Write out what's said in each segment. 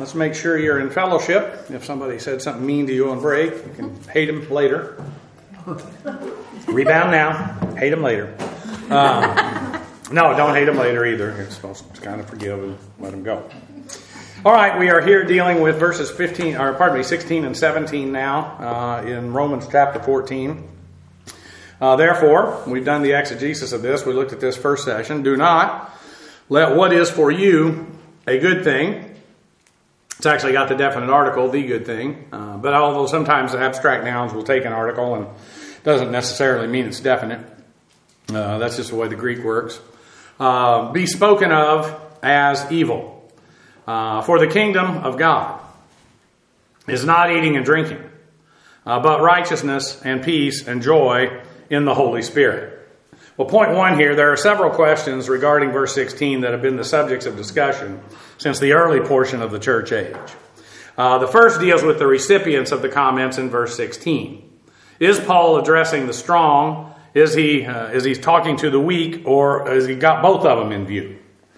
let's make sure you're in fellowship. If somebody said something mean to you on break, you can hate them later. Rebound now, hate them later. No, don't hate them later either. You're supposed to kind of forgive and let them go. All right, we are here dealing with verses 16 and 17 now in Romans chapter 14. Therefore, we've done the exegesis of this. We looked at this first session. Do not let what is for you a good thing. It's actually got the definite article, the good thing. But although sometimes the abstract nouns will take an article and doesn't necessarily mean it's definite. That's just the way the Greek works. Be spoken of as evil. For the kingdom of God is not eating and drinking, but righteousness and peace and joy in the Holy Spirit. Well, point one here, there are several questions regarding verse 16 that have been the subjects of discussion since the early portion of the church age. The first deals with the recipients of the comments in verse 16. Is Paul addressing the strong? Is he talking to the weak, or has he got both of them in view?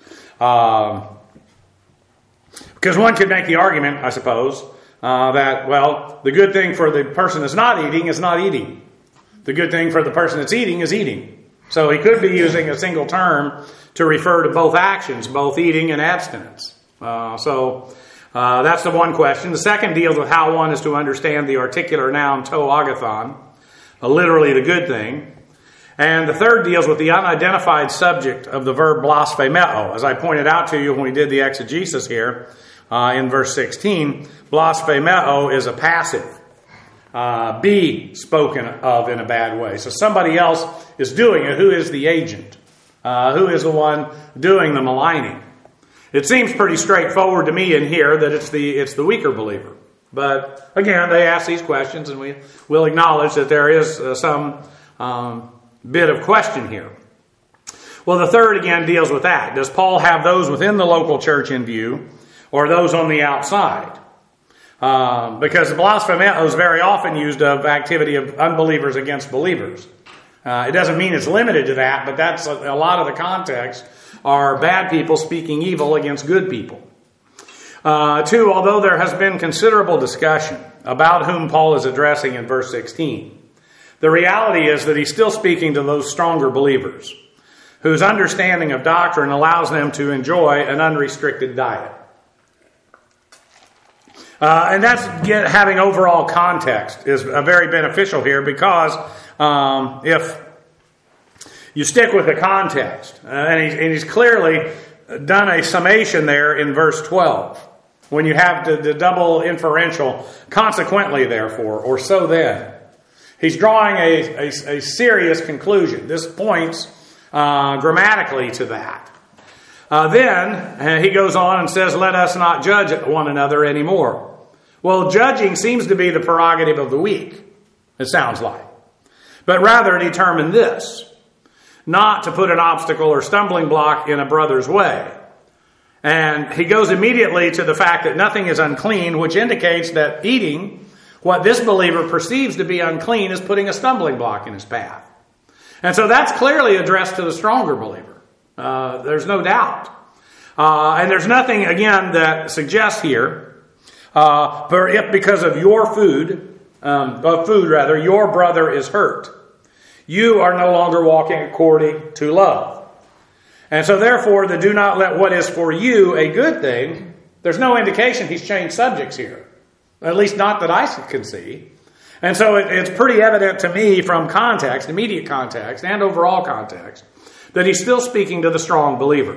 Because one could make the argument, I suppose, that, well, the good thing for the person that's not eating is not eating. The good thing for the person that's eating is eating. So he could be using a single term to refer to both actions, both eating and abstinence. So that's the one question. The second deals with how one is to understand the articular noun to agathon, literally the good thing. And the third deals with the unidentified subject of the verb blasphemeo. As I pointed out to you when we did the exegesis here in verse 16, blasphemeo is a passive. Be spoken of in a bad way. So somebody else is doing it. Who is the agent? Who is the one doing the maligning? It seems pretty straightforward to me in here that it's the weaker believer. But again, they ask these questions, and we will acknowledge that there is some bit of question here. Well, the third again deals with that. Does Paul have those within the local church in view, or those on the outside? Because blasphemeo is very often used of activity of unbelievers against believers. It doesn't mean it's limited to that, but that's a lot of the context are bad people speaking evil against good people. Two, although there has been considerable discussion about whom Paul is addressing in verse 16, the reality is that he's still speaking to those stronger believers whose understanding of doctrine allows them to enjoy an unrestricted diet. And that's having overall context is very beneficial here, because if you stick with the context, and he's clearly done a summation there in verse 12, when you have the double inferential, consequently therefore, or so then. He's drawing a serious conclusion. This points grammatically to that. Then he goes on and says, let us not judge one another anymore. Well, judging seems to be the prerogative of the weak, it sounds like. But rather determine this, not to put an obstacle or stumbling block in a brother's way. And he goes immediately to the fact that nothing is unclean, which indicates that eating what this believer perceives to be unclean is putting a stumbling block in his path. And so that's clearly addressed to the stronger believer. There's no doubt. And there's nothing, again, that suggests here, for if because of your your brother is hurt, you are no longer walking according to love. And so therefore, the do not let what is for you a good thing, there's no indication he's changed subjects here. At least not that I can see. And so it's pretty evident to me from context, immediate context, and overall context, that he's still speaking to the strong believer.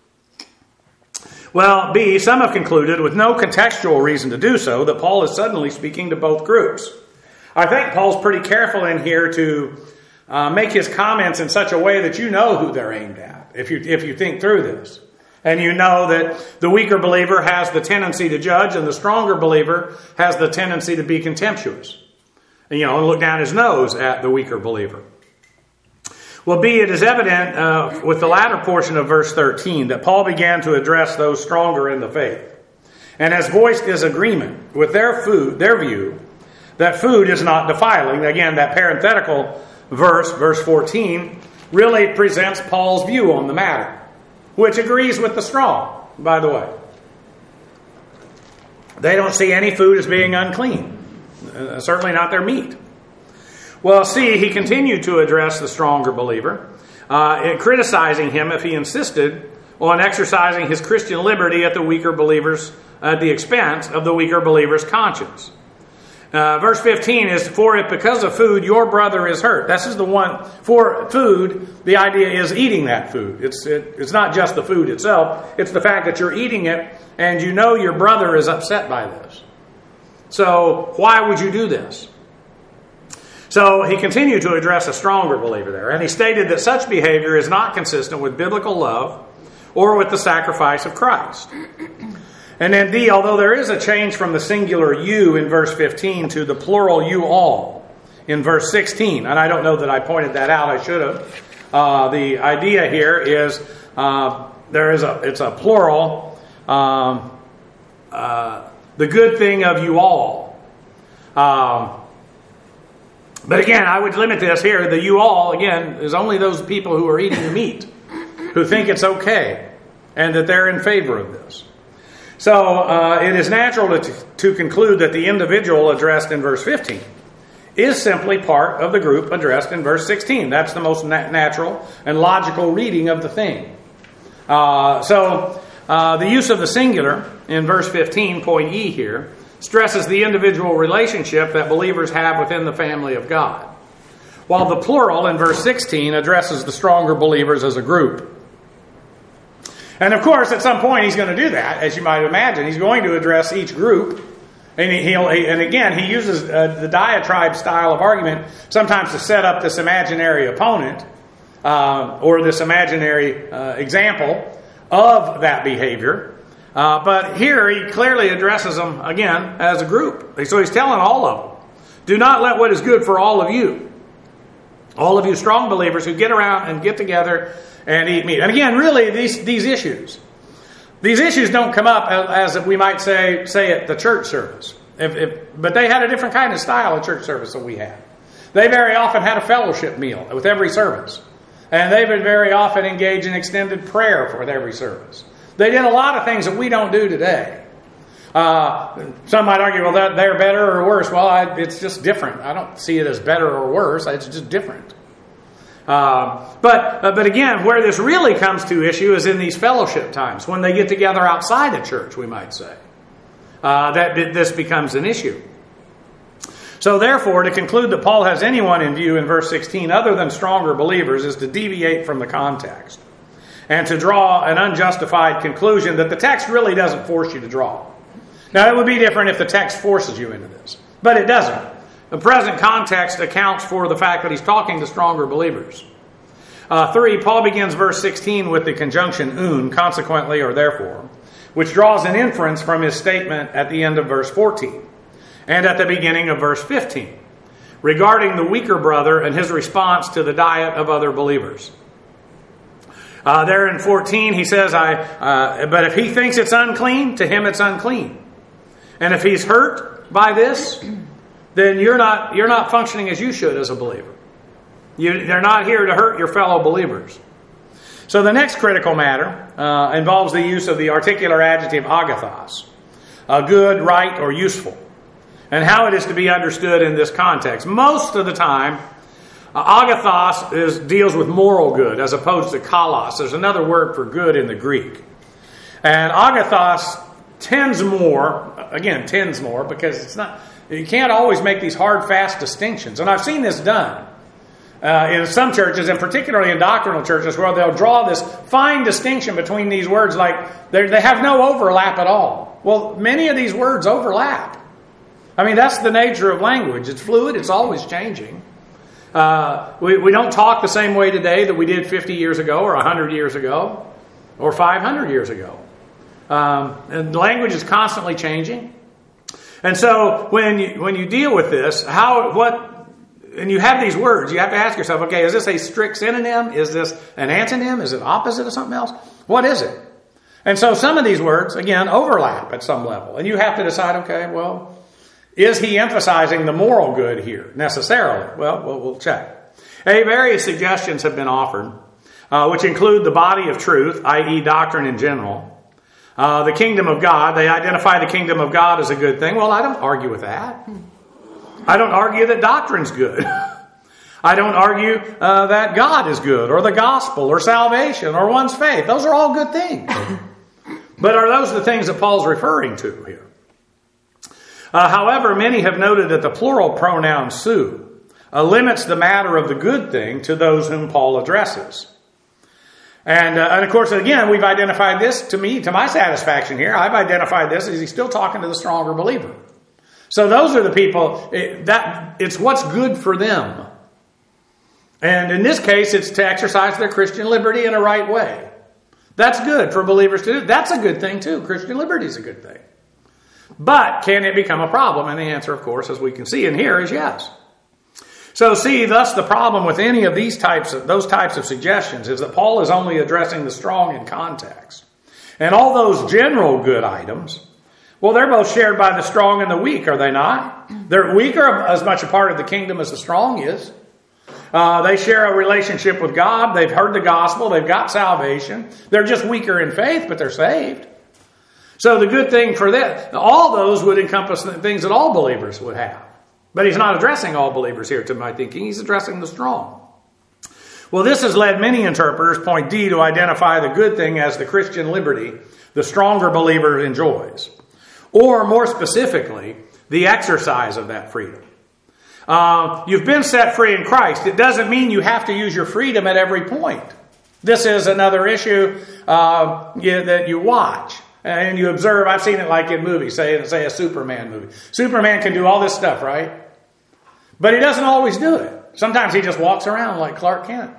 Well, B, some have concluded, with no contextual reason to do so, that Paul is suddenly speaking to both groups. I think Paul's pretty careful in here to make his comments in such a way that you know who they're aimed at, if you think through this. And you know that the weaker believer has the tendency to judge, and the stronger believer has the tendency to be contemptuous. And look down his nose at the weaker believer. Well, B, it is evident with the latter portion of verse 13 that Paul began to address those stronger in the faith, and has voiced his agreement with their view, that food is not defiling. Again, that parenthetical verse 14, really presents Paul's view on the matter, which agrees with the strong, by the way. They don't see any food as being unclean. Certainly not their meat. Well, see, he continued to address the stronger believer, criticizing him if he insisted on exercising his Christian liberty at the expense of the weaker believer's conscience. Verse 15 is, for if because of food your brother is hurt. This is the one, for food, the idea is eating that food. It's not just the food itself, it's the fact that you're eating it and you know your brother is upset by this. So why would you do this? So he continued to address a stronger believer there, and he stated that such behavior is not consistent with biblical love or with the sacrifice of Christ. And then D, although there is a change from the singular you in verse 15 to the plural you all in verse 16, and I don't know that I pointed that out, I should have. The idea here is it's a plural, the good thing of you all. But again, I would limit this here. The you all, again, is only those people who are eating the meat, who think it's okay, and that they're in favor of this. So it is natural to conclude that the individual addressed in verse 15 is simply part of the group addressed in verse 16. That's the most natural and logical reading of the thing. So the use of the singular in verse 15, point E here, stresses the individual relationship that believers have within the family of God, while the plural in verse 16 addresses the stronger believers as a group. And of course, at some point he's going to do that, as you might imagine. He's going to address each group, and again, he uses the diatribe style of argument sometimes to set up this imaginary opponent or this imaginary example of that behavior. But here he clearly addresses them, again, as a group. So he's telling all of them, do not let what is good for all of you strong believers who get around and get together and eat meat. And again, really, these issues don't come up as we might say at the church service. But they had a different kind of style of church service than we had. They very often had a fellowship meal with every service. And they would very often engage in extended prayer with every service. They did a lot of things that we don't do today. Some might argue, well, that they're better or worse. Well, it's just different. I don't see it as better or worse. It's just different. But again, where this really comes to issue is in these fellowship times, when they get together outside the church, we might say. That this becomes an issue. So therefore, to conclude that Paul has anyone in view in verse 16 other than stronger believers is to deviate from the context and to draw an unjustified conclusion that the text really doesn't force you to draw. Now, it would be different if the text forces you into this, but it doesn't. The present context accounts for the fact that he's talking to stronger believers. 3, Paul begins verse 16 with the conjunction un, consequently or therefore, which draws an inference from his statement at the end of verse 14 and at the beginning of verse 15 regarding the weaker brother and his response to the diet of other believers. There in 14, he says, but if he thinks it's unclean, to him it's unclean. And if he's hurt by this, then you're not functioning as you should as a believer. They're not here to hurt your fellow believers. So the next critical matter involves the use of the articular adjective agathos, good, right, or useful, and how it is to be understood in this context. Most of the time, agathos deals with moral good as opposed to kalos. There's another word for good in the Greek. And agathos tends more because it's not, you can't always make these hard, fast distinctions. And I've seen this done in some churches, and particularly in doctrinal churches, where they'll draw this fine distinction between these words like they have no overlap at all. Well, many of these words overlap. I mean, that's the nature of language. It's fluid. It's always changing. We don't talk the same way today that we did 50 years ago or 100 years ago or 500 years ago. And language is constantly changing. And so when you deal with this, and you have these words, you have to ask yourself, okay, is this a strict synonym? Is this an antonym? Is it opposite of something else? What is it? And so some of these words, again, overlap at some level. And you have to decide, okay, well, is he emphasizing the moral good here necessarily? Well, we'll check. Various suggestions have been offered, which include the body of truth, i.e. doctrine in general, The kingdom of God, they identify the kingdom of God as a good thing. Well, I don't argue with that. I don't argue that doctrine's good. I don't argue that God is good, or the gospel, or salvation, or one's faith. Those are all good things. But are those the things that Paul's referring to here? However, many have noted that the plural pronoun "su" limits the matter of the good thing to those whom Paul addresses. And of course, again, we've identified this, to my satisfaction here, I've identified this as he's still talking to the stronger believer. So those are the people, it's what's good for them. And in this case, it's to exercise their Christian liberty in a right way. That's good for believers to do. That's a good thing too. Christian liberty is a good thing. But can it become a problem? And the answer, of course, as we can see in here, is yes. So see, thus the problem with any of those types of suggestions is that Paul is only addressing the strong in context. And all those general good items, well, they're both shared by the strong and the weak, are they not? The weak are as much a part of the kingdom as the strong is. They share a relationship with God. They've heard the gospel. They've got salvation. They're just weaker in faith, but they're saved. So the good thing for that, all those would encompass the things that all believers would have. But he's not addressing all believers here, to my thinking. He's addressing the strong. Well, this has led many interpreters, point D, to identify the good thing as the Christian liberty the stronger believer enjoys. Or, more specifically, the exercise of that freedom. You've been set free in Christ. It doesn't mean you have to use your freedom at every point. This is another issue that you watch. And you observe, I've seen it like in movies, say a Superman movie. Superman can do all this stuff, right? But he doesn't always do it. Sometimes he just walks around like Clark Kent.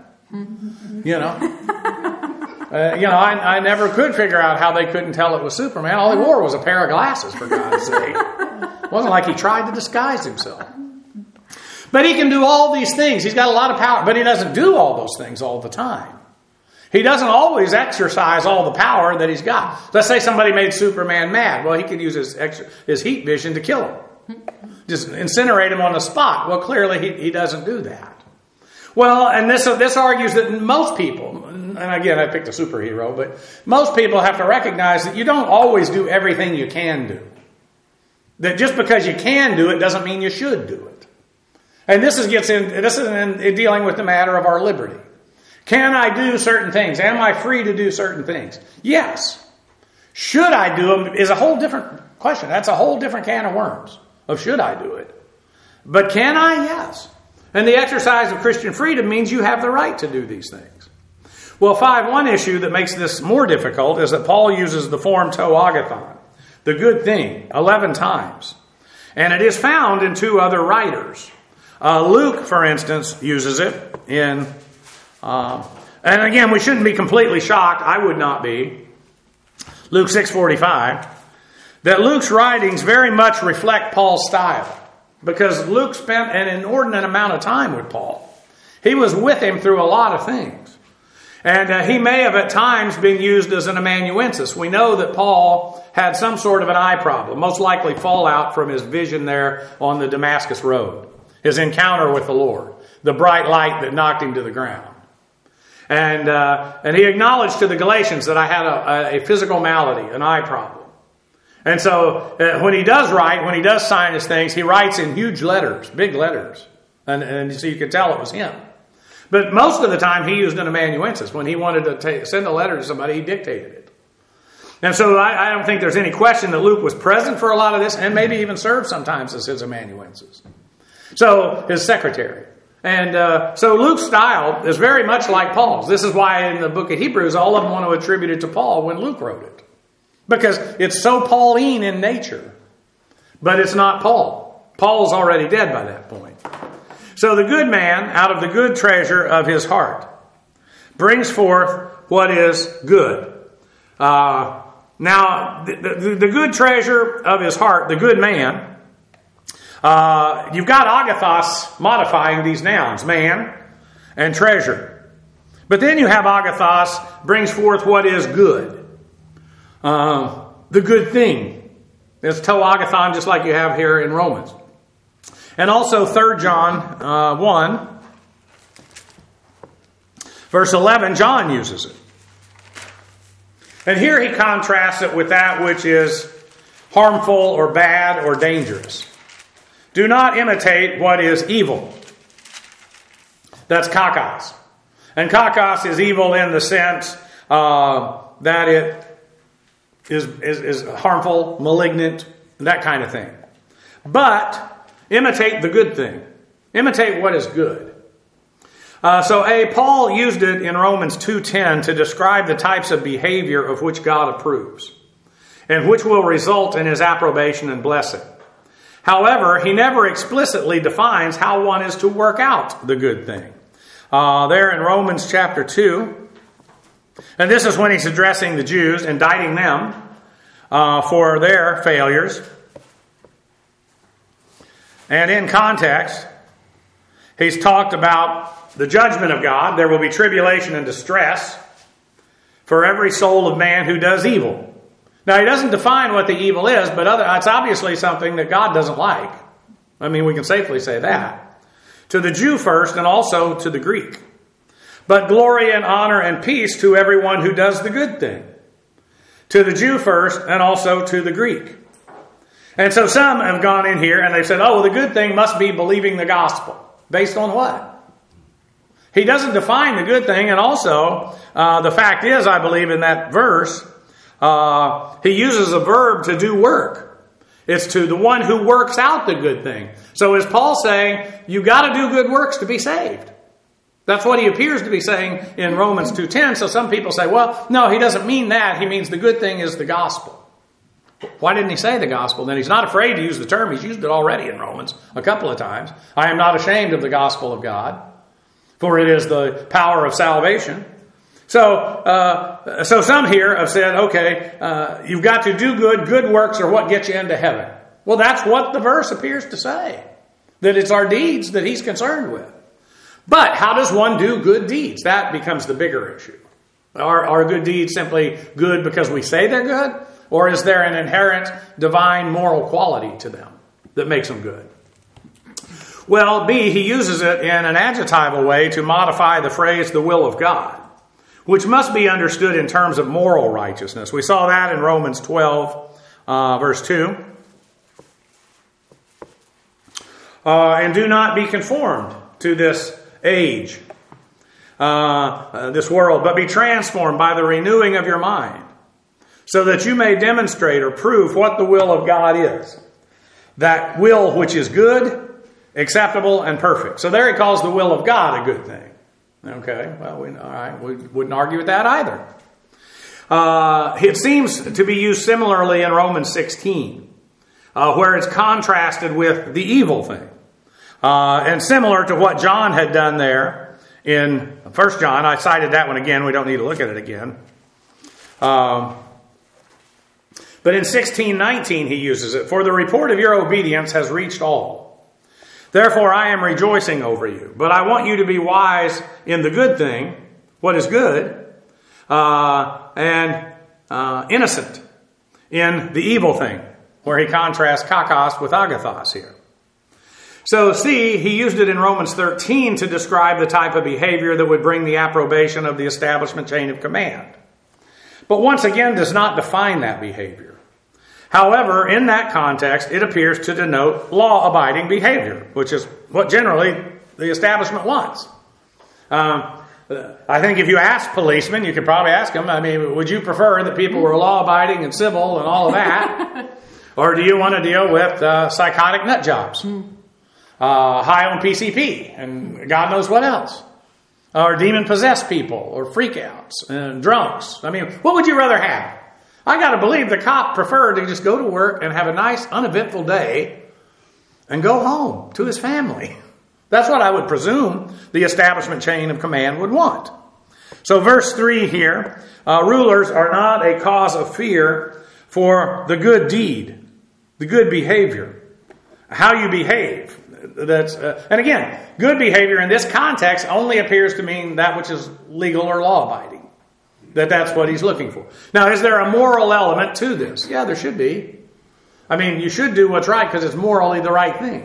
I never could figure out how they couldn't tell it was Superman. All he wore was a pair of glasses, for God's sake. It wasn't like he tried to disguise himself. But he can do all these things. He's got a lot of power, but he doesn't do all those things all the time. He doesn't always exercise all the power that he's got. Let's say somebody made Superman mad. Well, he could use his heat vision to kill him. Just incinerate him on the spot. Well, clearly he doesn't do that. Well, and this argues that most people, and again, I picked a superhero, but most people have to recognize that you don't always do everything you can do. That just because you can do it doesn't mean you should do it. And this is in dealing with the matter of our liberty. Can I do certain things? Am I free to do certain things? Yes. Should I do them is a whole different question. That's a whole different can of worms of should I do it. But can I? Yes. And the exercise of Christian freedom means you have the right to do these things. Well, one issue that makes this more difficult is that Paul uses the form to agathon, the good thing, 11 times. And it is found in 2 other writers. Luke, for instance, uses it in... and again, we shouldn't be completely shocked. I would not be. Luke 6:45. That Luke's writings very much reflect Paul's style. Because Luke spent an inordinate amount of time with Paul. He was with him through a lot of things. And he may have at times been used as an amanuensis. We know that Paul had some sort of an eye problem. Most likely fallout from his vision there on the Damascus road. His encounter with the Lord. The bright light that knocked him to the ground. And he acknowledged to the Galatians that I had a physical malady, an eye problem. And so when he does sign his things, he writes in huge letters, big letters. And so you could tell it was him. But most of the time he used an amanuensis. When he wanted to send a letter to somebody, he dictated it. And so I don't think there's any question that Luke was present for a lot of this and maybe even served sometimes as his amanuensis. So his secretary. And so Luke's style is very much like Paul's. This is why in the book of Hebrews, all of them want to attribute it to Paul when Luke wrote it. Because it's so Pauline in nature. But it's not Paul. Paul's already dead by that point. So the good man, out of the good treasure of his heart, brings forth what is good. Now, the good treasure of his heart, the good man, you've got agathos modifying these nouns, man and treasure. But then you have agathos brings forth what is good. The good thing. It's to agathon just like you have here in Romans. And also 3 John 1, verse 11, John uses it. And here he contrasts it with that which is harmful or bad or dangerous. Do not imitate what is evil. That's kakos. And kakos is evil in the sense that it is harmful, malignant, that kind of thing. But imitate the good thing. Imitate what is good. Paul used it in Romans 2:10 to describe the types of behavior of which God approves and which will result in his approbation and blessing. However, he never explicitly defines how one is to work out the good thing. There in Romans chapter 2, and this is when he's addressing the Jews, indicting them for their failures. And in context, he's talked about the judgment of God. There will be tribulation and distress for every soul of man who does evil. Now, he doesn't define what the evil is, but it's obviously something that God doesn't like. I mean, we can safely say that. To the Jew first, and also to the Greek. But glory and honor and peace to everyone who does the good thing. To the Jew first, and also to the Greek. And so some have gone in here and they've said, the good thing must be believing the gospel. Based on what? He doesn't define the good thing, and also the fact is, I believe in that verse, he uses a verb to do work. It's to the one who works out the good thing. So is Paul saying, you got to do good works to be saved? That's what he appears to be saying in Romans 2:10. So some people say, well, no, he doesn't mean that. He means the good thing is the gospel. Why didn't he say the gospel? Then he's not afraid to use the term. He's used it already in Romans a couple of times. I am not ashamed of the gospel of God, for it is the power of salvation. So some here have said, okay, you've got to do good. Good works are what get you into heaven. Well, that's what the verse appears to say, that it's our deeds that he's concerned with. But how does one do good deeds? That becomes the bigger issue. Are good deeds simply good because we say they're good? Or is there an inherent divine moral quality to them that makes them good? Well, B, he uses it in an adjectival way to modify the phrase, the will of God, which must be understood in terms of moral righteousness. We saw that in Romans 12, verse 2. And do not be conformed to this age, this world, but be transformed by the renewing of your mind, so that you may demonstrate or prove what the will of God is. That will which is good, acceptable, and perfect. So there he calls the will of God a good thing. Okay, well, we wouldn't argue with that either. It seems to be used similarly in Romans 16, where it's contrasted with the evil thing. And similar to what John had done there in 1 John. I cited that one again. We don't need to look at it again. But in 16:19 he uses it. For the report of your obedience has reached all. Therefore I am rejoicing over you. But I want you to be wise in the good thing, what is good, and innocent in the evil thing, where he contrasts kakos with agathos here. So see, he used it in Romans 13 to describe the type of behavior that would bring the approbation of the establishment chain of command. But once again does not define that behavior. However, in that context, it appears to denote law-abiding behavior, which is what generally the establishment wants. I think if you ask policemen, you could probably ask them, would you prefer that people were law-abiding and civil and all of that? Or do you want to deal with psychotic nut jobs? High on PCP and God knows what else. Or demon-possessed people or freakouts and drunks. What would you rather have? I got to believe the cop preferred to just go to work and have a nice, uneventful day and go home to his family. That's what I would presume the establishment chain of command would want. So verse 3 here, rulers are not a cause of fear for the good deed, the good behavior, how you behave. And again, good behavior in this context only appears to mean that which is legal or law-abiding. That's what he's looking for. Now, is there a moral element to this? Yeah, there should be. You should do what's right because it's morally the right thing.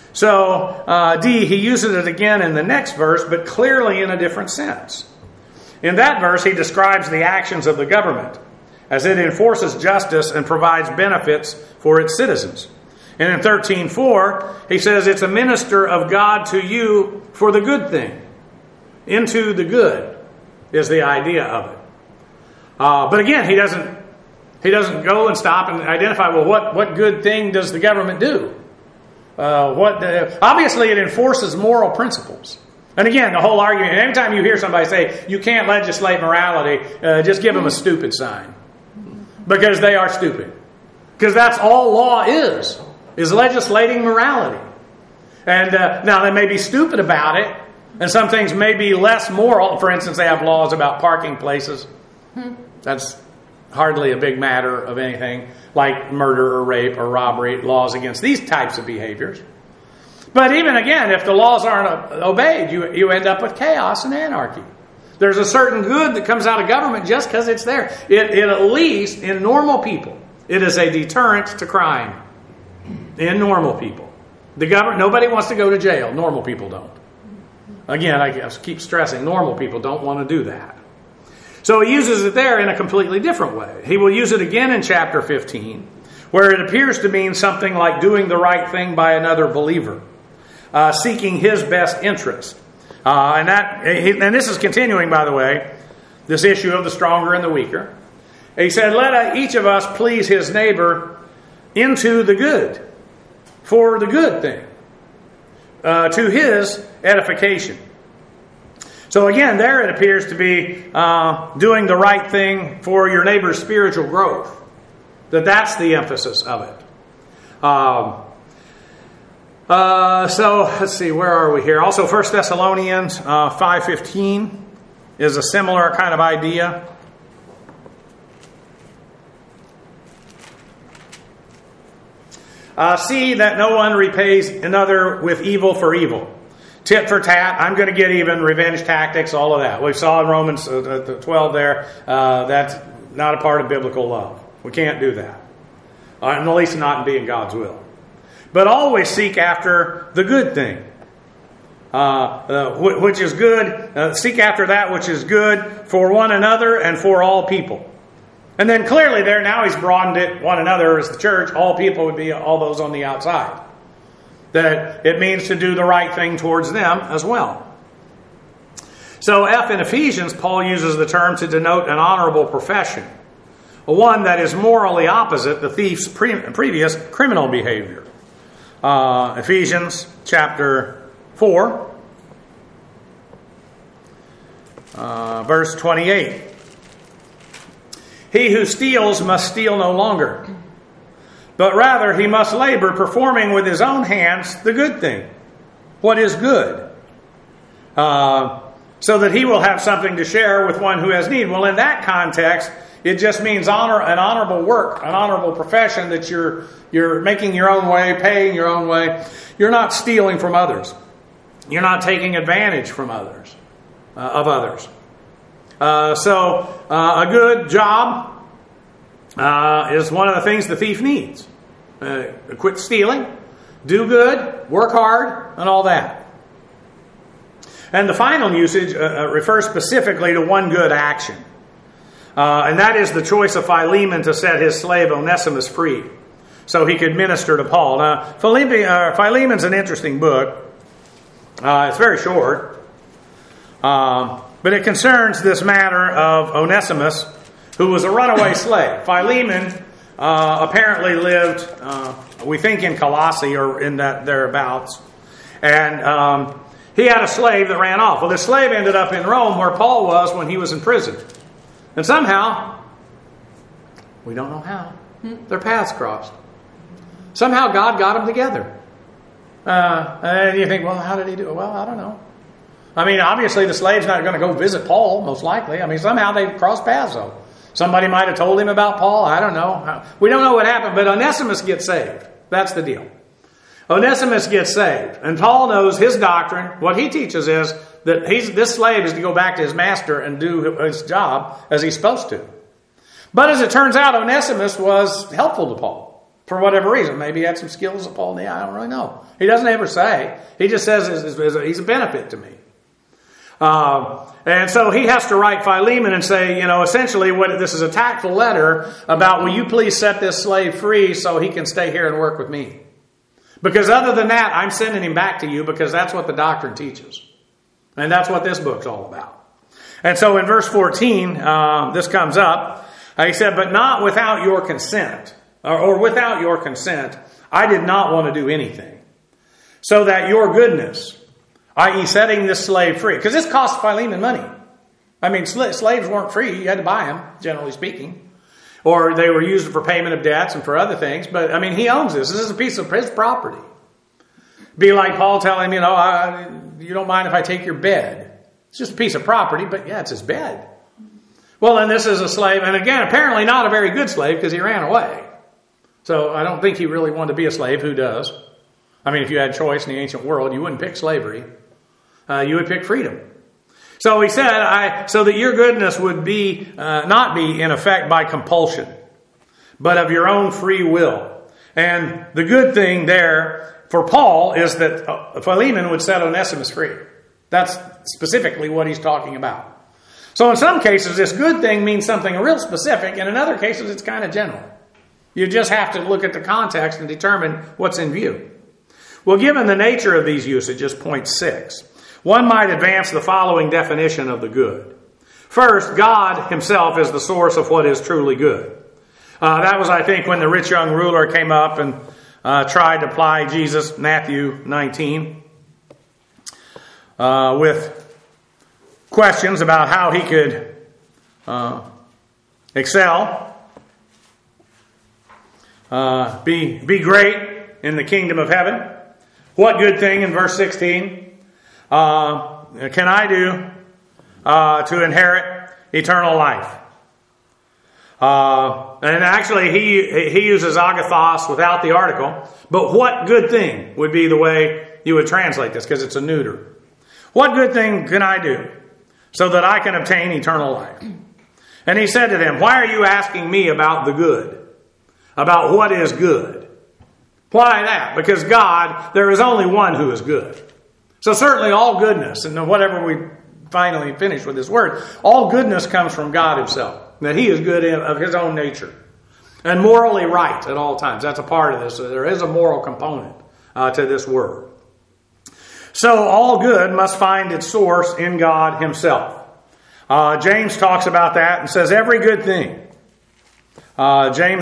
So, D, he uses it again in the next verse, but clearly in a different sense. In that verse, he describes the actions of the government as it enforces justice and provides benefits for its citizens. And in 13:4, he says it's a minister of God to you for the good thing. Into the good is the idea of it. But again, he doesn't go and stop and identify, well, what good thing does the government do? Obviously, it enforces moral principles. And again, the whole argument, anytime you hear somebody say, you can't legislate morality, just give them a stupid sign. Because they are stupid. Because that's all law is legislating morality. And now they may be stupid about it, and some things may be less moral. For instance, they have laws about parking places. That's hardly a big matter of anything, like murder or rape or robbery, laws against these types of behaviors. But even again, if the laws aren't obeyed, you end up with chaos and anarchy. There's a certain good that comes out of government just because it's there. It at least, in normal people, it is a deterrent to crime. In normal people. Nobody wants to go to jail. Normal people don't. Again, I keep stressing, normal people don't want to do that. So he uses it there in a completely different way. He will use it again in chapter 15, where it appears to mean something like doing the right thing by another believer, seeking his best interest. And this is continuing, by the way, this issue of the stronger and the weaker. He said, let each of us please his neighbor into the good, for the good thing, to his edification. So again, there it appears to be doing the right thing for your neighbor's spiritual growth. That's the emphasis of it. So let's see, where are we here? Also, 1 Thessalonians 5:15 is a similar kind of idea. See that no one repays another with evil for evil. Tit for tat, I'm going to get even, revenge tactics, all of that. We saw in Romans 12 there, that's not a part of biblical love. We can't do that. At least not in being God's will. But always seek after the good thing, which is good. Seek after that which is good for one another and for all people. And then clearly there, now he's broadened it, one another as the church. All people would be all those on the outside. That it means to do the right thing towards them as well. So F in Ephesians, Paul uses the term to denote an honorable profession. One that is morally opposite the thief's previous criminal behavior. Ephesians chapter 4, verse 28. He who steals must steal no longer, but rather he must labor, performing with his own hands the good thing. What is good? So that he will have something to share with one who has need. Well, in that context, it just means an honorable work, an honorable profession, that you're making your own way, paying your own way. You're not stealing from others. You're not taking advantage from others, of others. So a good job is one of the things the thief needs. Quit stealing, do good, work hard, and all that. And the final usage refers specifically to one good action. And that is the choice of Philemon to set his slave Onesimus free so he could minister to Paul. Now, Philemon's an interesting book. It's very short. But it concerns this matter of Onesimus, who was a runaway slave. Philemon apparently lived, we think, in Colossae or in that thereabouts. And he had a slave that ran off. Well, this slave ended up in Rome, where Paul was when he was in prison. And somehow, we don't know how, their paths crossed. Somehow God got them together. And you think, well, how did he do it? Well, I don't know. I mean, obviously the slave's not going to go visit Paul, most likely. I mean, somehow they crossed paths, though. Somebody might have told him about Paul. I don't know. We don't know what happened, but Onesimus gets saved. That's the deal. Onesimus gets saved. And Paul knows his doctrine. What he teaches is that this slave is to go back to his master and do his job as he's supposed to. But as it turns out, Onesimus was helpful to Paul for whatever reason. Maybe he had some skills that Paul needed. I don't really know. He doesn't ever say. He just says he's a benefit to me. And so he has to write Philemon and say, essentially this is a tactful letter about, will you please set this slave free so he can stay here and work with me? Because other than that, I'm sending him back to you because that's what the doctrine teaches. And that's what this book's all about. And so in verse 14, this comes up. He said, but not without your consent, or without your consent, I did not want to do anything. So that your goodness, i.e. setting this slave free, because this cost Philemon money. I mean, slaves weren't free. You had to buy them, generally speaking. Or they were used for payment of debts and for other things. But, I mean, he owns this. This is a piece of his property. Be like Paul telling him, you don't mind if I take your bed. It's just a piece of property, but yeah, it's his bed. Well, and this is a slave, and again, apparently not a very good slave because he ran away. So I don't think he really wanted to be a slave. Who does? I mean, if you had choice in the ancient world, you wouldn't pick slavery. You would pick freedom. So he said, so that your goodness would be not be in effect by compulsion, but of your own free will. And the good thing there for Paul is that Philemon would set Onesimus free. That's specifically what he's talking about. So in some cases, this good thing means something real specific, and in other cases, it's kind of general. You just have to look at the context and determine what's in view. Well, given the nature of these usages, point 6, one might advance the following definition of the good. First, God himself is the source of what is truly good. That was, I think, when the rich young ruler came up and tried to apply Jesus, Matthew 19, with questions about how he could excel, be great in the kingdom of heaven. What good thing, in verse 16, can I do to inherit eternal life? And actually, he uses agathos without the article. But what good thing would be the way you would translate this, because it's a neuter. What good thing can I do so that I can obtain eternal life? And he said to them, why are you asking me about the good? About what is good? Why that? Because God, there is only one who is good. So certainly all goodness, and whatever we finally finish with this word, all goodness comes from God himself. That he is good of his own nature. And morally right at all times. That's a part of this. So there is a moral component to this word. So all good must find its source in God himself. James talks about that and says every good thing. James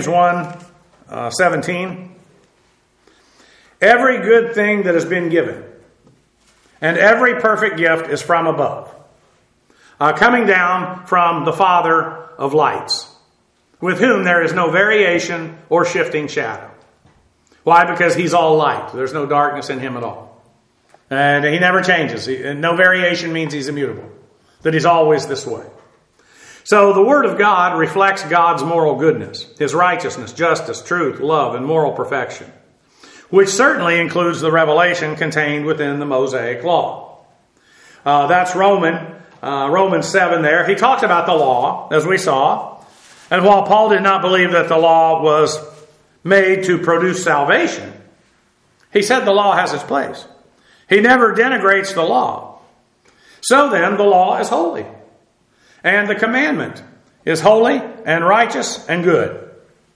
1:17. Every good thing that has been given and every perfect gift is from above, coming down from the Father of lights, with whom there is no variation or shifting shadow. Why? Because he's all light. There's no darkness in him at all. And he never changes. No variation means he's immutable. That he's always this way. So the Word of God reflects God's moral goodness, his righteousness, justice, truth, love, and moral perfection, which certainly includes the revelation contained within the Mosaic Law. That's Romans 7 there. He talks about the law, as we saw. And while Paul did not believe that the law was made to produce salvation, he said the law has its place. He never denigrates the law. So then, the law is holy. And the commandment is holy and righteous and good.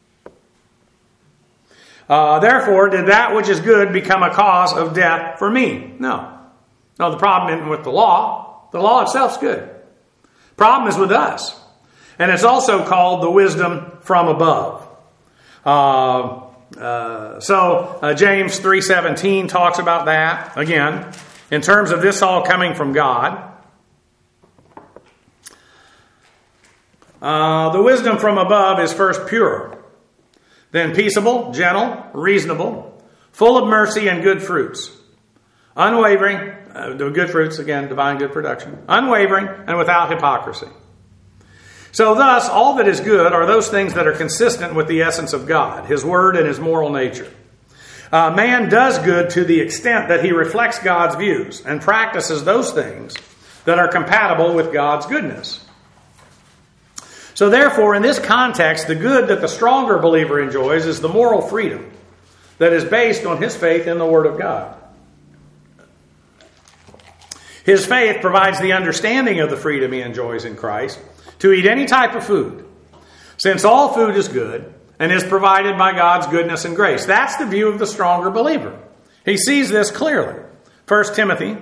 Therefore, did that which is good become a cause of death for me? No. No, the problem isn't with the law. The law itself is good. The problem is with us. And it's also called the wisdom from above. James 3:17 talks about that, again, in terms of this all coming from God. The wisdom from above is first pure, then peaceable, gentle, reasonable, full of mercy and good fruits, unwavering, good fruits, again, divine good production, unwavering and without hypocrisy. So thus, all that is good are those things that are consistent with the essence of God, his word and his moral nature. Man does good to the extent that he reflects God's views and practices those things that are compatible with God's goodness. So therefore, in this context, the good that the stronger believer enjoys is the moral freedom that is based on his faith in the Word of God. His faith provides the understanding of the freedom he enjoys in Christ to eat any type of food, since all food is good and is provided by God's goodness and grace. That's the view of the stronger believer. He sees this clearly. 1 Timothy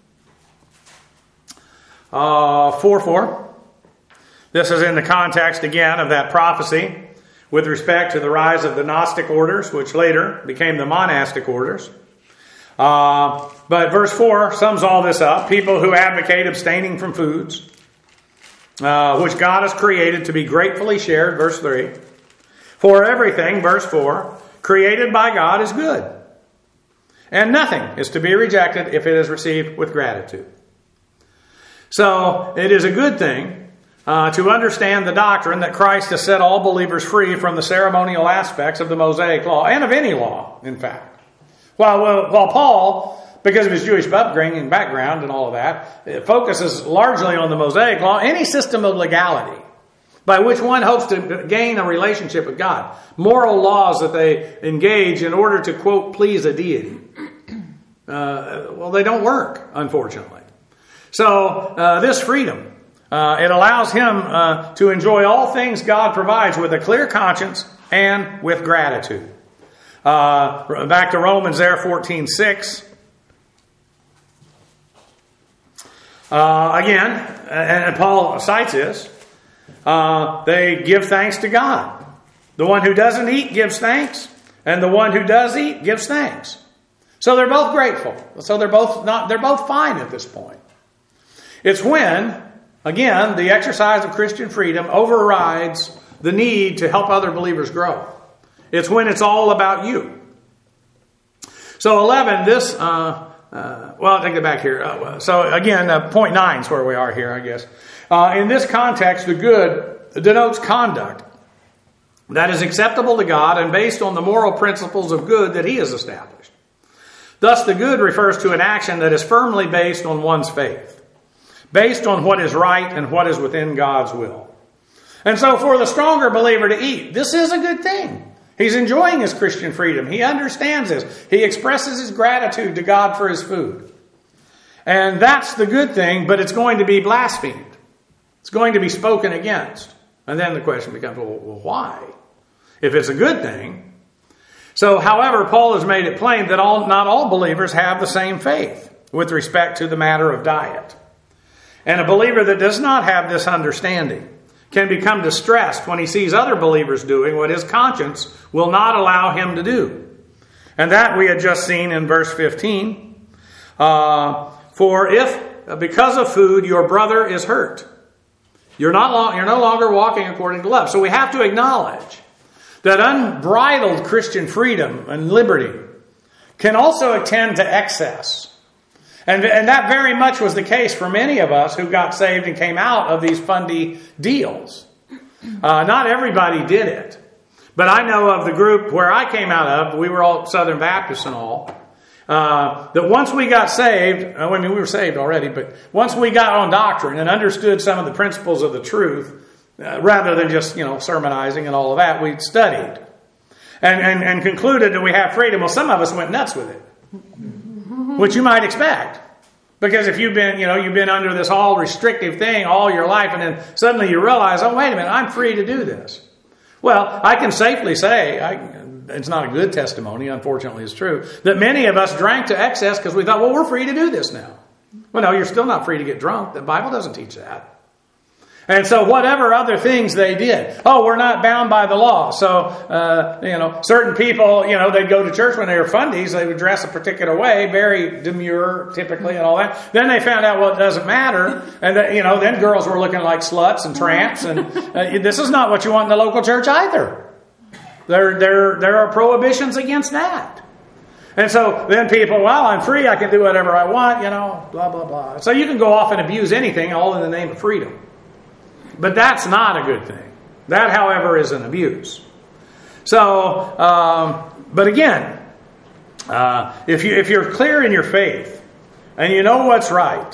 4:4. This is in the context, again, of that prophecy with respect to the rise of the Gnostic orders, which later became the monastic orders. But verse 4 sums all this up. People who advocate abstaining from foods, which God has created to be gratefully shared, verse 3. For everything, verse 4, created by God is good. And nothing is to be rejected if it is received with gratitude. So, it is a good thing to understand the doctrine that Christ has set all believers free from the ceremonial aspects of the Mosaic law, and of any law, in fact. While Paul, because of his Jewish upbringing and background and all of that, focuses largely on the Mosaic law, any system of legality by which one hopes to gain a relationship with God, moral laws that they engage in order to, quote, please a deity. Well, they don't work, unfortunately. So, this freedom, it allows him to enjoy all things God provides with a clear conscience and with gratitude. Back to Romans there, 14:6. Again, and Paul cites this, they give thanks to God. The one who doesn't eat gives thanks, and the one who does eat gives thanks. So they're both grateful. So they're both fine at this point. It's when, again, the exercise of Christian freedom overrides the need to help other believers grow. It's when it's all about you. So 11, this, I'll take it back here. So again, point 9 is where we are here, I guess. In this context, the good denotes conduct that is acceptable to God and based on the moral principles of good that He has established. Thus, the good refers to an action that is firmly based on one's faith, based on what is right and what is within God's will. And so for the stronger believer to eat, this is a good thing. He's enjoying his Christian freedom. He understands this. He expresses his gratitude to God for his food. And that's the good thing, but it's going to be blasphemed. It's going to be spoken against. And then the question becomes, well, why? If it's a good thing. So, however, Paul has made it plain that not all believers have the same faith with respect to the matter of diet. And a believer that does not have this understanding can become distressed when he sees other believers doing what his conscience will not allow him to do. And that we had just seen in verse 15. For if, because of food, your brother is hurt, you're no longer walking according to love. So we have to acknowledge that unbridled Christian freedom and liberty can also tend to excess. And that very much was the case for many of us who got saved and came out of these fundy deals. Not everybody did it. But I know of the group where I came out of, we were all Southern Baptists and all, that once we got saved, I mean, we were saved already, but once we got on doctrine and understood some of the principles of the truth, rather than just, sermonizing and all of that, we studied and concluded that we have freedom. Well, some of us went nuts with it, which you might expect. Because if you've been under this all restrictive thing all your life, and then suddenly you realize, oh, wait a minute, I'm free to do this. Well, I can safely say, it's not a good testimony, unfortunately it's true, that many of us drank to excess because we thought, well, we're free to do this now. Well, no, you're still not free to get drunk. The Bible doesn't teach that. And so whatever other things they did, we're not bound by the law. So, certain people, they'd go to church when they were fundies, they would dress a particular way, very demure typically and all that. Then they found out, it doesn't matter. And, then girls were looking like sluts and tramps. And this is not what you want in the local church either. There are prohibitions against that. And so then people, I'm free, I can do whatever I want, blah, blah, blah. So you can go off and abuse anything all in the name of freedom. But that's not a good thing. That, however, is an abuse. So, but again, if you're clear in your faith and you know what's right,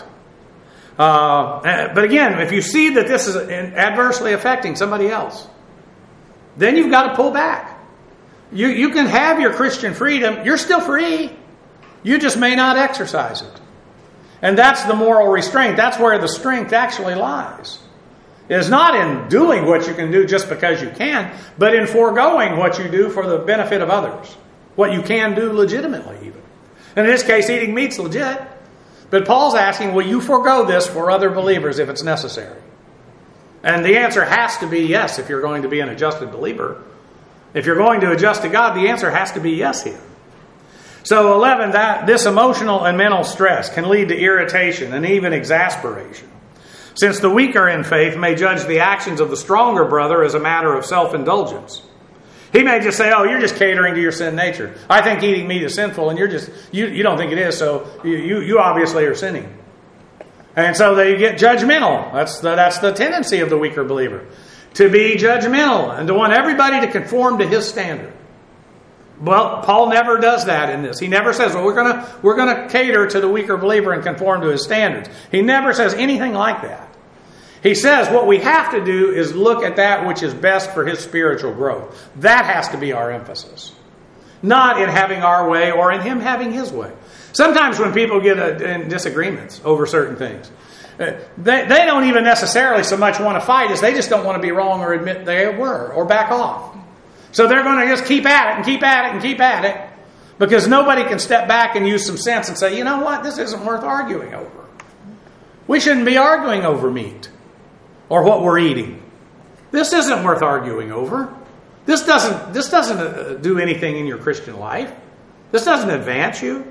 but again, if you see that this is adversely affecting somebody else, then you've got to pull back. You can have your Christian freedom. You're still free. You just may not exercise it. And that's the moral restraint. That's where the strength actually lies. It is not in doing what you can do just because you can, but in foregoing what you do for the benefit of others. What you can do legitimately even. And in this case, eating meat's legit. But Paul's asking, will you forego this for other believers if it's necessary? And the answer has to be yes if you're going to be an adjusted believer. If you're going to adjust to God, the answer has to be yes here. So 11, that this emotional and mental stress can lead to irritation and even exasperation. Since the weaker in faith may judge the actions of the stronger brother as a matter of self-indulgence. He may just say, oh, you're just catering to your sin nature. I think eating meat is sinful, and you don't think it is, so you obviously are sinning. And so they get judgmental. That's the tendency of the weaker believer. To be judgmental and to want everybody to conform to his standard. Well, Paul never does that in this. He never says, well, we're gonna cater to the weaker believer and conform to his standards. He never says anything like that. He says what we have to do is look at that which is best for his spiritual growth. That has to be our emphasis. Not in having our way or in him having his way. Sometimes when people get in disagreements over certain things, they don't even necessarily so much want to fight as they just don't want to be wrong or admit they were or back off. So they're going to just keep at it and keep at it and keep at it because nobody can step back and use some sense and say, you know what, this isn't worth arguing over. We shouldn't be arguing over meat or what we're eating. This isn't worth arguing over. This doesn't do anything in your Christian life. This doesn't advance you.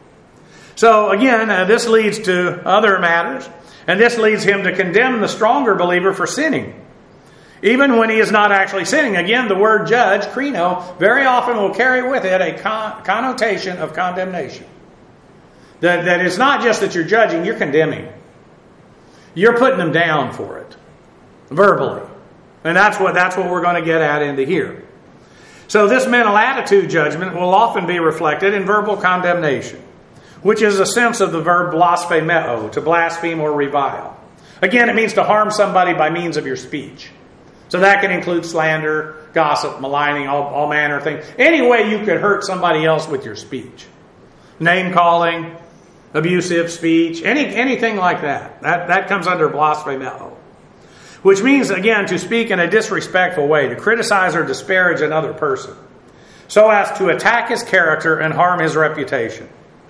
So again, this leads to other matters, and this leads him to condemn the stronger believer for sinning. Even when he is not actually sinning. Again, the word judge, krino, very often will carry with it a connotation of condemnation. That it's not just that you're judging, you're condemning. You're putting them down for it. Verbally. And that's what we're going to get at into here. So this mental attitude judgment will often be reflected in verbal condemnation, which is a sense of the verb blasphemeo, to blaspheme or revile. Again, it means to harm somebody by means of your speech. So that can include slander, gossip, maligning, all manner of things. Any way you could hurt somebody else with your speech. Name calling, abusive speech, anything like that. That comes under blasphemeo. Which means, again, to speak in a disrespectful way, to criticize or disparage another person, so as to attack his character and harm his reputation.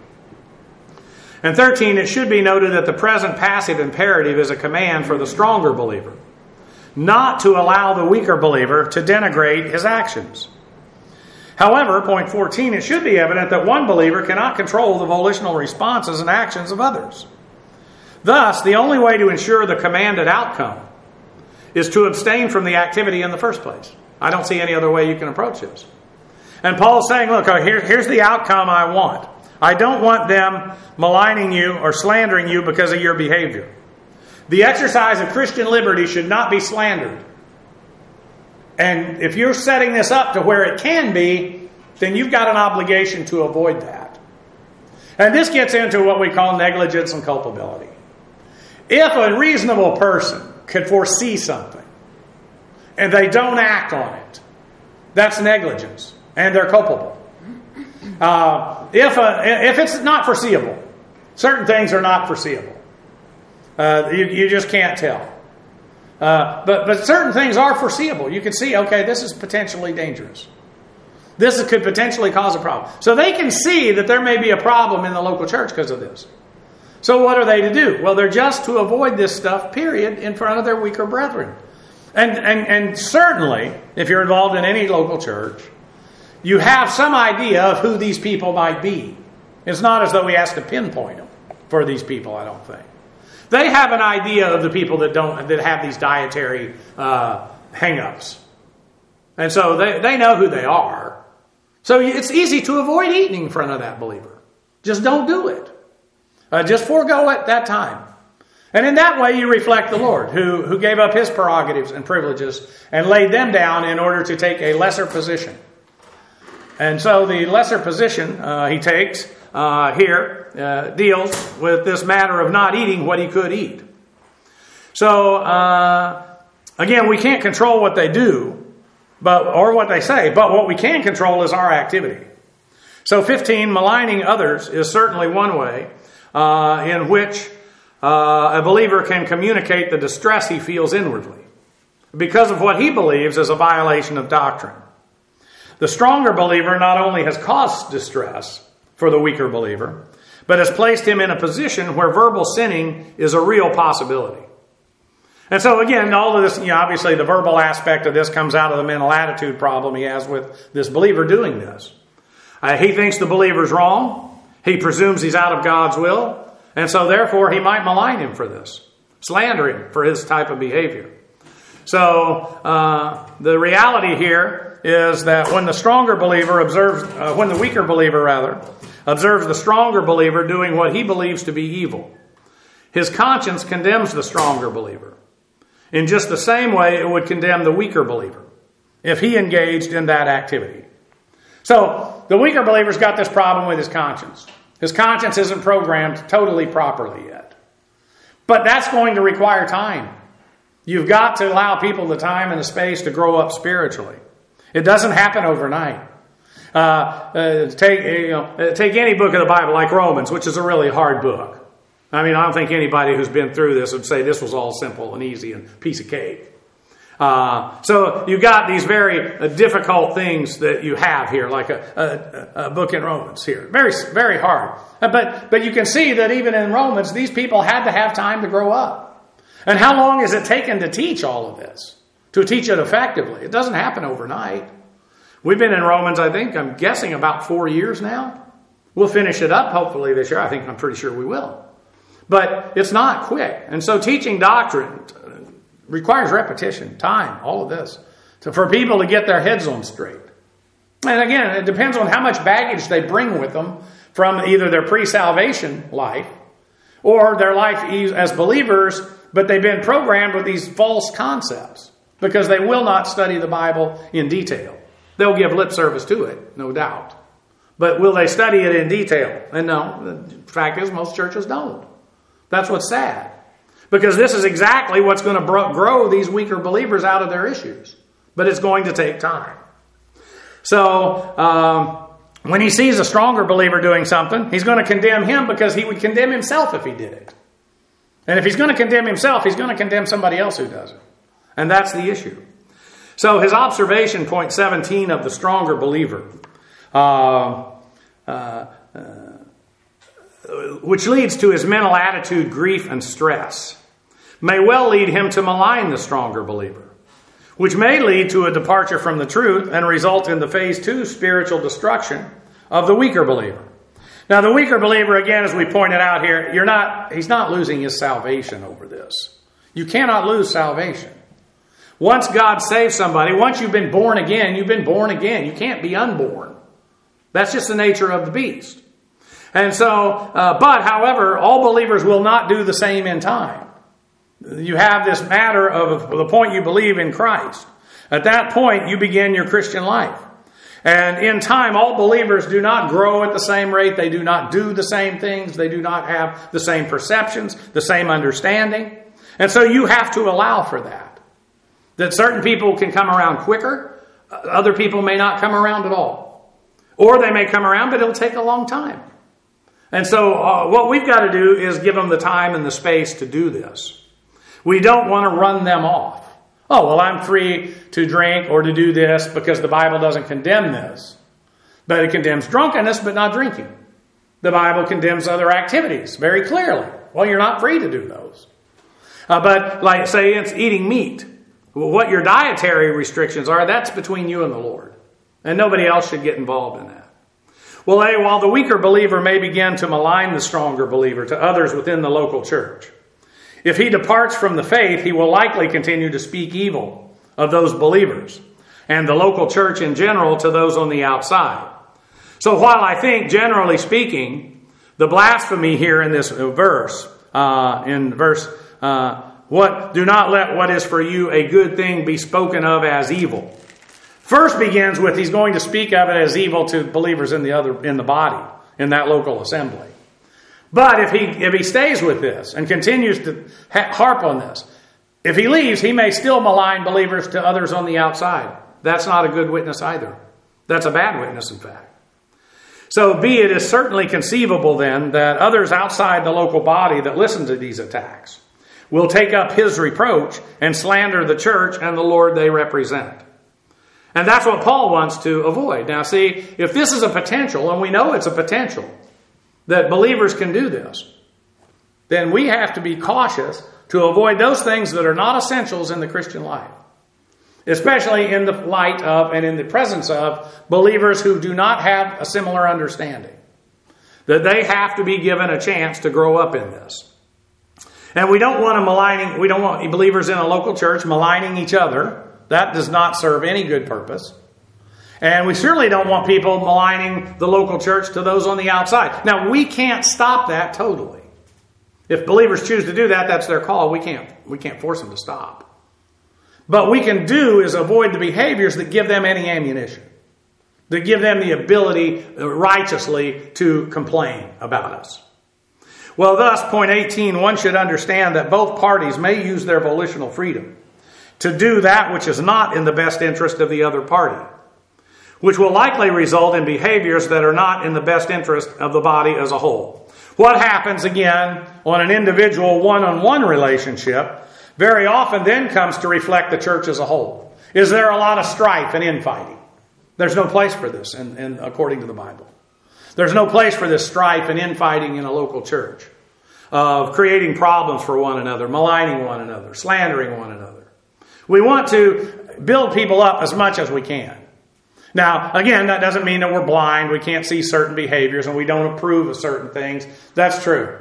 And 13, it should be noted that the present passive imperative is a command for the stronger believer, not to allow the weaker believer to denigrate his actions. However, point 14, it should be evident that one believer cannot control the volitional responses and actions of others. Thus, the only way to ensure the commanded outcome is to abstain from the activity in the first place. I don't see any other way you can approach this. And Paul's saying, look, here's the outcome I want. I don't want them maligning you or slandering you because of your behavior. The exercise of Christian liberty should not be slandered. And if you're setting this up to where it can be, then you've got an obligation to avoid that. And this gets into what we call negligence and culpability. If a reasonable person could foresee something and they don't act on it, that's negligence and they're culpable. If it's not foreseeable, certain things are not foreseeable. You just can't tell. But certain things are foreseeable. You can see, okay, this is potentially dangerous. This could potentially cause a problem. So they can see that there may be a problem in the local church because of this. So what are they to do? Well, they're just to avoid this stuff, period, in front of their weaker brethren. And certainly, if you're involved in any local church, you have some idea of who these people might be. It's not as though we have to pinpoint them for these people, I don't think. They have an idea of the people that have these dietary hang-ups. And so they know who they are. So it's easy to avoid eating in front of that believer. Just don't do it. Just forego it that time. And in that way you reflect the Lord, who gave up his prerogatives and privileges and laid them down in order to take a lesser position. And so the lesser position he takes here deals with this matter of not eating what he could eat. So, again, we can't control what they do or what they say, but what we can control is our activity. So 15, maligning others is certainly one way. in which a believer can communicate the distress he feels inwardly because of what he believes is a violation of doctrine. The stronger believer not only has caused distress for the weaker believer, but has placed him in a position where verbal sinning is a real possibility. And so again, all of this, obviously the verbal aspect of this comes out of the mental attitude problem he has with this believer doing this. He thinks the believer's wrong. He presumes he's out of God's will. And so therefore he might malign him for this, slander him for his type of behavior. So the reality here is that when the stronger believer when the weaker believer observes the stronger believer doing what he believes to be evil, his conscience condemns the stronger believer in just the same way it would condemn the weaker believer if he engaged in that activity. So the weaker believer's got this problem with his conscience. His conscience isn't programmed totally properly yet. But that's going to require time. You've got to allow people the time and the space to grow up spiritually. It doesn't happen overnight. Take any book of the Bible like Romans, which is a really hard book. I mean, I don't think anybody who's been through this would say this was all simple and easy and piece of cake. So you've got these very difficult things that you have here, like a book in Romans here. Very, very hard. But you can see that even in Romans, these people had to have time to grow up. And how long has it taken to teach all of this? To teach it effectively? It doesn't happen overnight. We've been in Romans, I'm guessing about 4 years now. We'll finish it up hopefully this year. I'm pretty sure we will. But it's not quick. And so teaching doctrine requires repetition, time, all of this, for people to get their heads on straight. And again, it depends on how much baggage they bring with them from either their pre-salvation life or their life as believers, but they've been programmed with these false concepts because they will not study the Bible in detail. They'll give lip service to it, no doubt. But will they study it in detail? And no, the fact is most churches don't. That's what's sad. Because this is exactly what's going to grow these weaker believers out of their issues. But it's going to take time. So, when he sees a stronger believer doing something, he's going to condemn him because he would condemn himself if he did it. And if he's going to condemn himself, he's going to condemn somebody else who does it. And that's the issue. So his observation, point 17 of the stronger believer, which leads to his mental attitude, grief, and stress, may well lead him to malign the stronger believer, which may lead to a departure from the truth and result in the phase 2 spiritual destruction of the weaker believer. Now, the weaker believer, again, as we pointed out here, he's not losing his salvation over this. You cannot lose salvation. Once God saves somebody, once you've been born again, you've been born again. You can't be unborn. That's just the nature of the beast. And so, but however, all believers will not do the same in time. You have this matter of the point you believe in Christ. At that point, you begin your Christian life. And in time, all believers do not grow at the same rate. They do not do the same things. They do not have the same perceptions, the same understanding. And so you have to allow for that. That certain people can come around quicker. Other people may not come around at all. Or they may come around, but it'll take a long time. And so what we've got to do is give them the time and the space to do this. We don't want to run them off. Oh, well, I'm free to drink or to do this because the Bible doesn't condemn this. But it condemns drunkenness, but not drinking. The Bible condemns other activities very clearly. Well, you're not free to do those. But like, say it's eating meat. Well, what your dietary restrictions are, that's between you and the Lord. And nobody else should get involved in that. Well, while the weaker believer may begin to malign the stronger believer to others within the local church, if he departs from the faith, he will likely continue to speak evil of those believers and the local church in general to those on the outside. So while I think, generally speaking, the blasphemy here in this verse, do not let what is for you a good thing be spoken of as evil. First begins with he's going to speak of it as evil to believers in the body, in that local assembly. But if he stays with this and continues to harp on this, if he leaves, he may still malign believers to others on the outside. That's not a good witness either. That's a bad witness, in fact. So it is certainly conceivable then that others outside the local body that listen to these attacks will take up his reproach and slander the church and the Lord they represent. And that's what Paul wants to avoid. Now see, if this is a potential, and we know it's a potential, that believers can do this, then we have to be cautious to avoid those things that are not essentials in the Christian life. Especially in the light of and in the presence of believers who do not have a similar understanding. That they have to be given a chance to grow up in this. And we don't want believers in a local church maligning each other. That does not serve any good purpose. And we certainly don't want people maligning the local church to those on the outside. Now, we can't stop that totally. If believers choose to do that, that's their call. We can't force them to stop. But we can do is avoid the behaviors that give them any ammunition, that give them the ability righteously to complain about us. Well, thus, point 18, one should understand that both parties may use their volitional freedom to do that which is not in the best interest of the other party, which will likely result in behaviors that are not in the best interest of the body as a whole. What happens, again, on an individual one-on-one relationship very often then comes to reflect the church as a whole. Is there a lot of strife and infighting? There's no place for this according to the Bible. There's no place for this strife and infighting in a local church, of creating problems for one another, maligning one another, slandering one another. We want to build people up as much as we can. Now, again, that doesn't mean that we're blind. We can't see certain behaviors and we don't approve of certain things. That's true.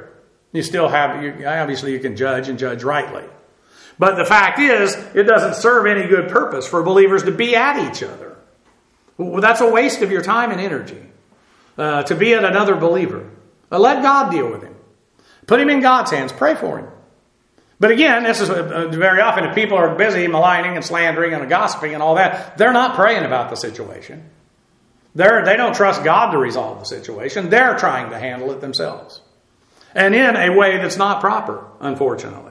Obviously you can judge and judge rightly. But the fact is, it doesn't serve any good purpose for believers to be at each other. Well, that's a waste of your time and energy, to be at another believer. Let God deal with him. Put him in God's hands. Pray for him. But again, this is very often if people are busy maligning and slandering and gossiping and all that, they're not praying about the situation. They don't trust God to resolve the situation. They're trying to handle it themselves. And in a way that's not proper, unfortunately.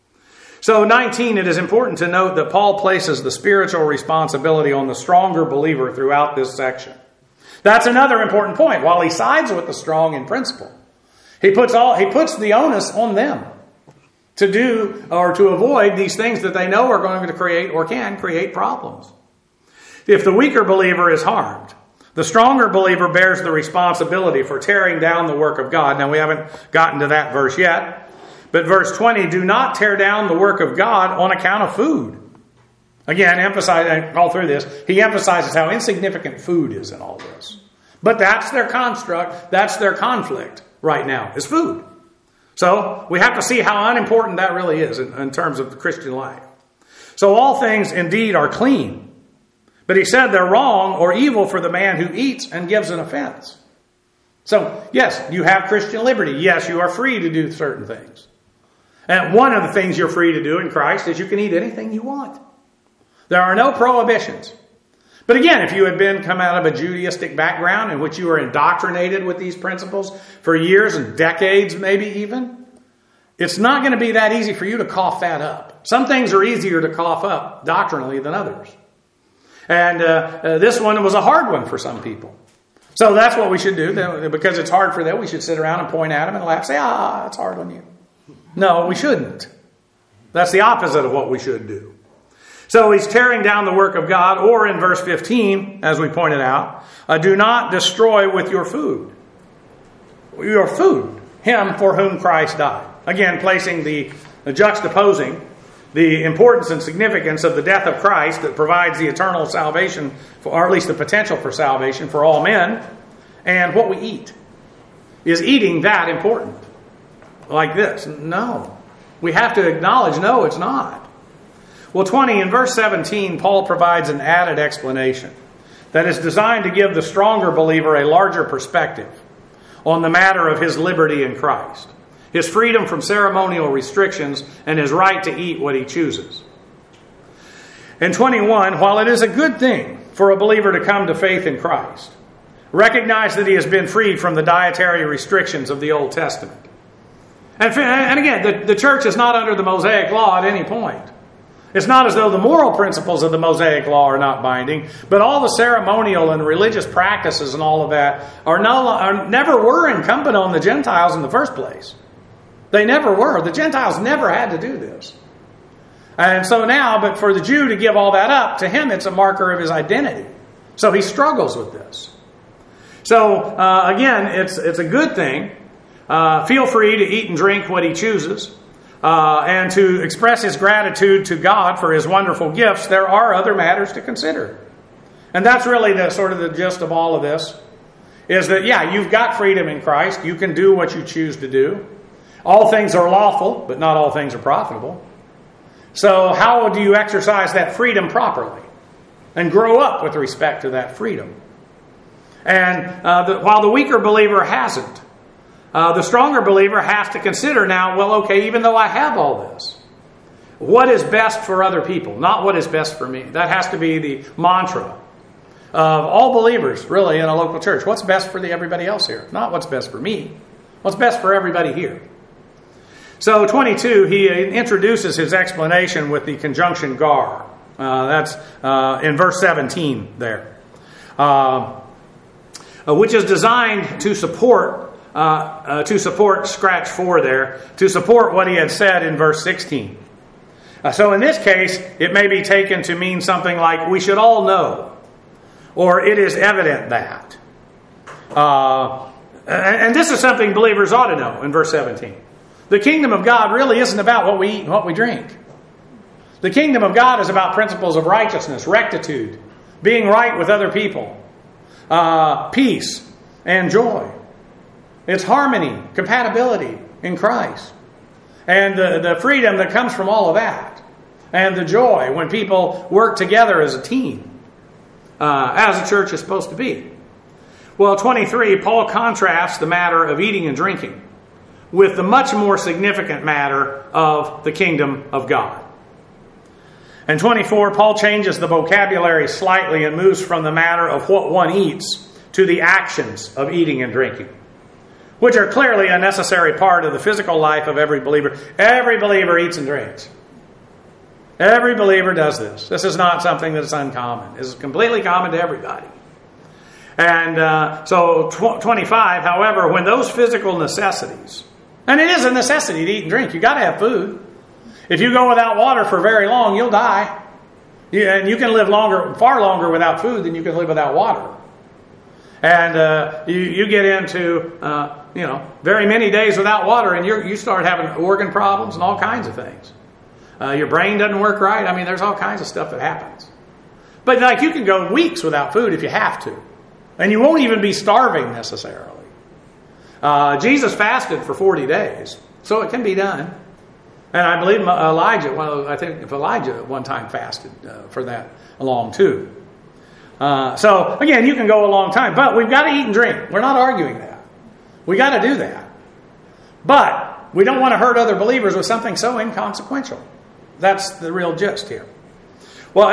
So 19, it is important to note that Paul places the spiritual responsibility on the stronger believer throughout this section. That's another important point. While he sides with the strong in principle, he puts the onus on them to do or to avoid these things that they know are going to create or can create problems. If the weaker believer is harmed, the stronger believer bears the responsibility for tearing down the work of God. Now, we haven't gotten to that verse yet. But verse 20, do not tear down the work of God on account of food. Again, all through this, he emphasizes how insignificant food is in all this. But that's their construct, that's their conflict right now, is food. So we have to see how unimportant that really is in terms of the Christian life. So all things indeed are clean. But he said they're wrong or evil for the man who eats and gives an offense. So, yes, you have Christian liberty. Yes, you are free to do certain things. And one of the things you're free to do in Christ is you can eat anything you want. There are no prohibitions. But again, if you had come out of a Judaistic background in which you were indoctrinated with these principles for years and decades, maybe even, it's not going to be that easy for you to cough that up. Some things are easier to cough up doctrinally than others. And this one was a hard one for some people. So that's what we should do. Because it's hard for them, we should sit around and point at them and laugh, say, it's hard on you. No, we shouldn't. That's the opposite of what we should do. So he's tearing down the work of God, or in verse 15, as we pointed out, do not destroy with your food. Your food, him for whom Christ died. Again, juxtaposing the importance and significance of the death of Christ that provides the eternal salvation, or at least the potential for salvation for all men, and what we eat. Is eating that important? Like this? No. We have to acknowledge, no, it's not. Well, 20, in verse 17, Paul provides an added explanation that is designed to give the stronger believer a larger perspective on the matter of his liberty in Christ, his freedom from ceremonial restrictions, and his right to eat what he chooses. In 21, while it is a good thing for a believer to come to faith in Christ, recognize that he has been freed from the dietary restrictions of the Old Testament. And again, the church is not under the Mosaic law at any point. It's not as though the moral principles of the Mosaic Law are not binding, but all the ceremonial and religious practices and all of that never were incumbent on the Gentiles in the first place. They never were. The Gentiles never had to do this. And so now, but for the Jew to give all that up, to him it's a marker of his identity. So he struggles with this. So again, it's a good thing. Feel free to eat and drink what he chooses. And to express his gratitude to God for his wonderful gifts, there are other matters to consider. And that's really the sort of the gist of all of this, is that, yeah, you've got freedom in Christ. You can do what you choose to do. All things are lawful, but not all things are profitable. So how do you exercise that freedom properly and grow up with respect to that freedom? And while the weaker believer hasn't, the stronger believer has to consider now, well, okay, even though I have all this, what is best for other people, not what is best for me? That has to be the mantra of all believers, really, in a local church. What's best for everybody else here? Not what's best for me. What's best for everybody here? So 22, he introduces his explanation with the conjunction gar. That's in verse 17 there. Which is designed to support scratch 4 there, to support what he had said in verse 16. So in this case, it may be taken to mean something like, we should all know, or it is evident that. And this is something believers ought to know in verse 17. The kingdom of God really isn't about what we eat and what we drink. The kingdom of God is about principles of righteousness, rectitude, being right with other people, peace and joy. It's harmony, compatibility in Christ. And the freedom that comes from all of that. And the joy when people work together as a team. As a church is supposed to be. Well, 23, Paul contrasts the matter of eating and drinking with the much more significant matter of the kingdom of God. And 24, Paul changes the vocabulary slightly and moves from the matter of what one eats to the actions of eating and drinking, which are clearly a necessary part of the physical life of every believer. Every believer eats and drinks. Every believer does this. This is not something that's uncommon. This is completely common to everybody. And so 25, however, when those physical necessities, and it is a necessity to eat and drink. You've got to have food. If you go without water for very long, you'll die. And you can live far longer without food than you can live without water. And you get into very many days without water, and you start having organ problems and all kinds of things. Your brain doesn't work right. I mean, there's all kinds of stuff that happens. But you can go weeks without food if you have to, and you won't even be starving necessarily. Jesus fasted for 40 days, so it can be done. And I believe Elijah. Well, I think if Elijah at one time fasted for that long too. So, again, you can go a long time. But we've got to eat and drink. We're not arguing that. We've got to do that. But we don't want to hurt other believers with something so inconsequential. That's the real gist here. Well,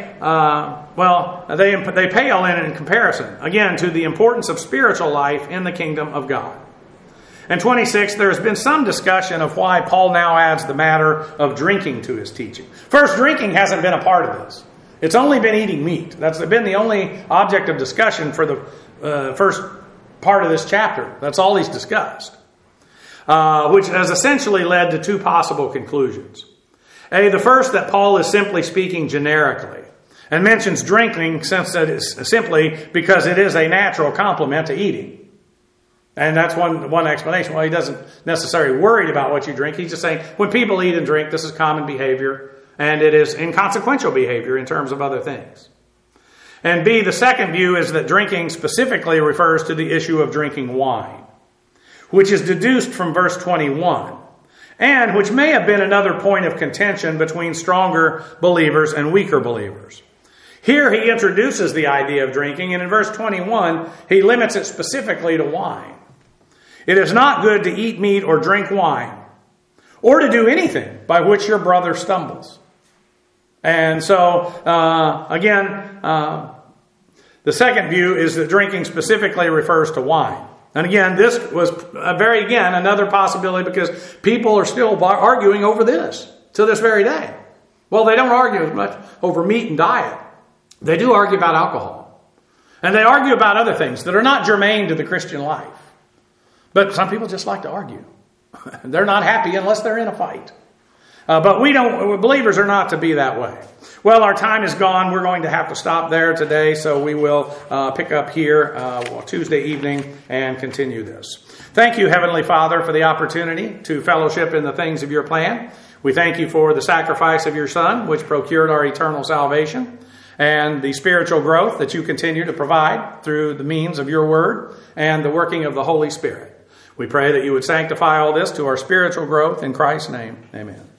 they pale in comparison, again, to the importance of spiritual life in the kingdom of God. And 26, there has been some discussion of why Paul now adds the matter of drinking to his teaching. First, drinking hasn't been a part of this. It's only been eating meat. That's been the only object of discussion for the first part of this chapter. That's all he's discussed. Which has essentially led to two possible conclusions. The first, that Paul is simply speaking generically and mentions drinking simply because it is a natural complement to eating. And that's one explanation. Well, he doesn't necessarily worried about what you drink. He's just saying when people eat and drink, this is common behavior. And it is inconsequential behavior in terms of other things. And B, the second view is that drinking specifically refers to the issue of drinking wine, which is deduced from verse 21, and which may have been another point of contention between stronger believers and weaker believers. Here he introduces the idea of drinking, and in verse 21, he limits it specifically to wine. It is not good to eat meat or drink wine, or to do anything by which your brother stumbles. And so, again, the second view is that drinking specifically refers to wine. And again, this was another possibility because people are still arguing over this to this very day. Well, they don't argue as much over meat and diet. They do argue about alcohol. And they argue about other things that are not germane to the Christian life. But some people just like to argue. They're not happy unless they're in a fight. But believers are not to be that way. Well, our time is gone. We're going to have to stop there today, so we will pick up here Tuesday evening and continue this. Thank you, Heavenly Father, for the opportunity to fellowship in the things of your plan. We thank you for the sacrifice of your Son, which procured our eternal salvation, and the spiritual growth that you continue to provide through the means of your word and the working of the Holy Spirit. We pray that you would sanctify all this to our spiritual growth in Christ's name. Amen.